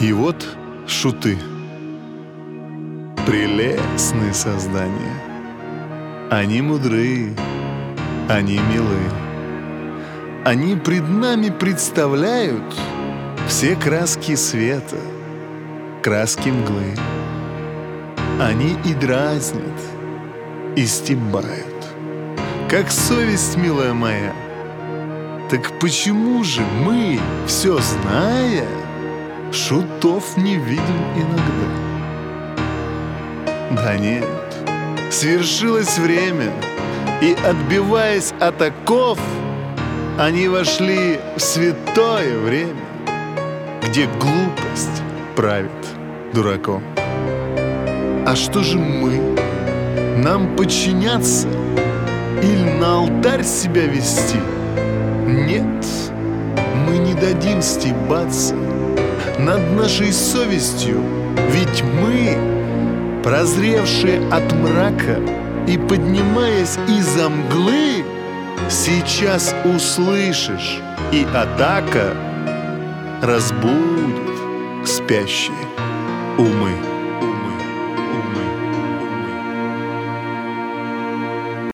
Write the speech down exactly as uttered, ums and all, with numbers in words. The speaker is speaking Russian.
И вот шуты. Прелестные создания. Они мудры, они милы. Они пред нами представляют все краски света, краски мглы. Они и дразнят, и стебают, как совесть, милая моя. Так почему же мы, все зная, шутов не видим иногда? Да нет, свершилось время, и, отбиваясь от оков, они вошли в святое время, где глупость правит дураком. А что же мы? Нам подчиняться или на алтарь себя вести? Нет, мы не дадим стебаться над нашей совестью, ведь мы, прозревшие от мрака и поднимаясь из-за мглы, сейчас услышишь, и атака разбудит спящие умы.